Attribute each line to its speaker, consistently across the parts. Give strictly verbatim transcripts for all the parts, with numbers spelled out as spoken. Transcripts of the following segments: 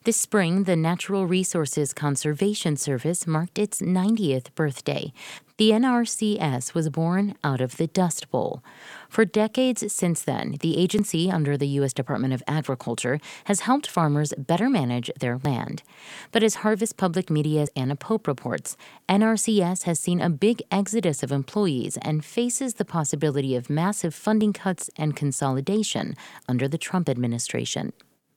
Speaker 1: This spring, the Natural Resources Conservation Service marked its ninetieth birthday. The N R C S was born out of the Dust Bowl. For decades since then, the agency under the U S Department of Agriculture has helped farmers better manage their land. But as Harvest Public Media's Anna Pope reports, N R C S has seen a big exodus of employees and faces the possibility of massive funding cuts and consolidation under the Trump administration.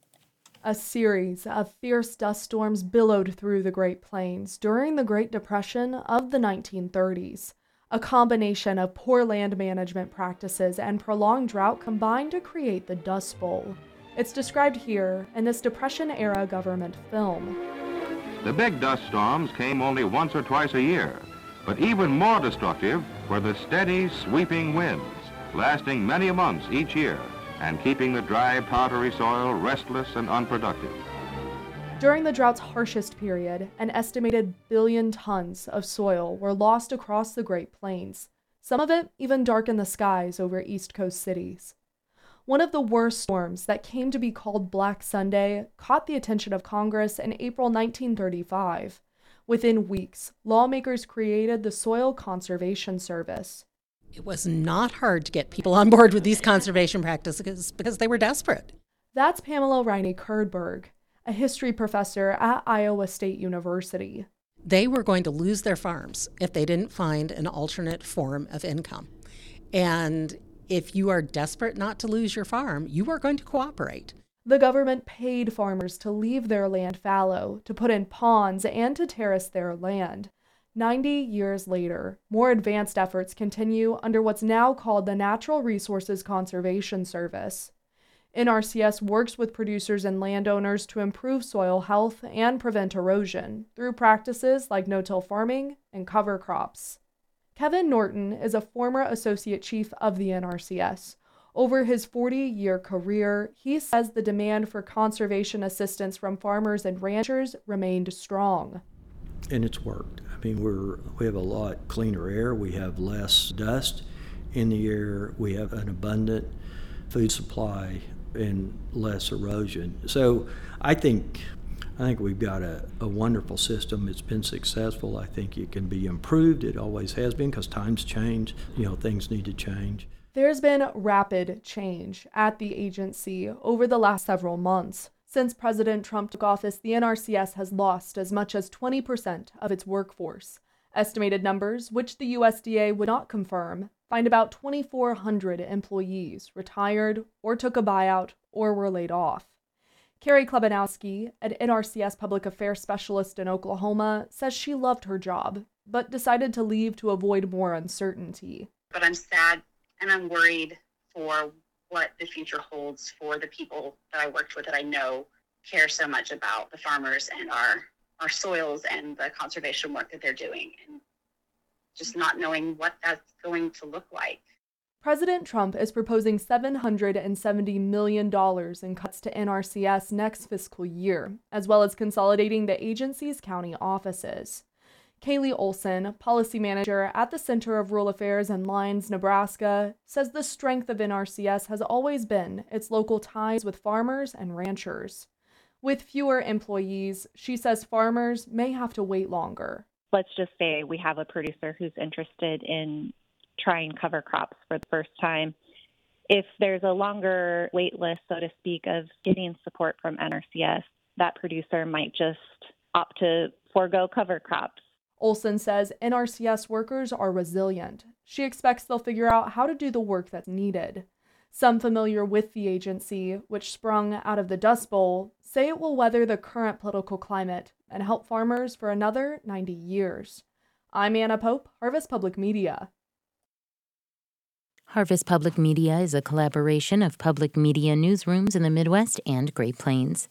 Speaker 2: A series of fierce dust storms billowed through the Great Plains during the Great Depression of the nineteen thirties. A combination of poor land management practices and prolonged drought combined to create the Dust Bowl. It's described here in this Depression-era government film.
Speaker 3: The big dust storms came only once or twice a year, but even more destructive were the steady, sweeping winds, lasting many months each year, and keeping the dry, powdery soil restless and unproductive.
Speaker 2: During the drought's harshest period, an estimated billion tons of soil were lost across the Great Plains. Some of it even darkened the skies over East Coast cities. One of the worst storms that came to be called Black Sunday caught the attention of Congress in April nineteen thirty-five. Within weeks, lawmakers created the Soil Conservation Service.
Speaker 4: It was not hard to get people on board with these conservation practices because they were desperate.
Speaker 2: That's Pamela Riney Kerdberg, a history professor at Iowa State University.
Speaker 4: They were going to lose their farms if they didn't find an alternate form of income. And if you are desperate not to lose your farm, you are going to cooperate.
Speaker 2: The government paid farmers to leave their land fallow, to put in ponds, and to terrace their land. ninety years later, more advanced efforts continue under what's now called the Natural Resources Conservation Service. N R C S works with producers and landowners to improve soil health and prevent erosion through practices like no-till farming and cover crops. Kevin Norton is a former associate chief of the N R C S. Over his forty-year career, he says the demand for conservation assistance from farmers and ranchers remained strong.
Speaker 5: And it's worked. I mean, we're we have a lot cleaner air. We have less dust in the air. We have an abundant food supply and less erosion. So I think I think we've got a, a wonderful system. It's been successful. I think it can be improved. It always has been because times change. You know, things need to change.
Speaker 2: There's been rapid change at the agency over the last several months. Since President Trump took office, the N R C S has lost as much as twenty percent of its workforce. Estimated numbers, which the U S D A would not confirm, find about twenty-four hundred employees retired or took a buyout or were laid off. Carrie Klebanowski, an N R C S public affairs specialist in Oklahoma, says she loved her job, but decided to leave to avoid more uncertainty.
Speaker 6: But I'm sad and I'm worried for what the future holds for the people that I worked with that I know care so much about the farmers and our, our soils and the conservation work that they're doing, and just not knowing what that's going to look like.
Speaker 2: President Trump is proposing seven hundred seventy million dollars in cuts to N R C S next fiscal year, as well as consolidating the agency's county offices. Kaylee Olson, policy manager at the Center of Rural Affairs in Lyons, Nebraska, says the strength of N R C S has always been its local ties with farmers and ranchers. With fewer employees, she says farmers may have to wait longer.
Speaker 7: Let's just say we have a producer who's interested in trying cover crops for the first time. If there's a longer wait list, so to speak, of getting support from N R C S, that producer might just opt to forego cover crops.
Speaker 2: Olson says N R C S workers are resilient. She expects they'll figure out how to do the work that's needed. Some familiar with the agency, which sprung out of the Dust Bowl, say it will weather the current political climate and help farmers for another ninety years. I'm Anna Pope, Harvest Public Media.
Speaker 1: Harvest Public Media is a collaboration of public media newsrooms in the Midwest and Great Plains.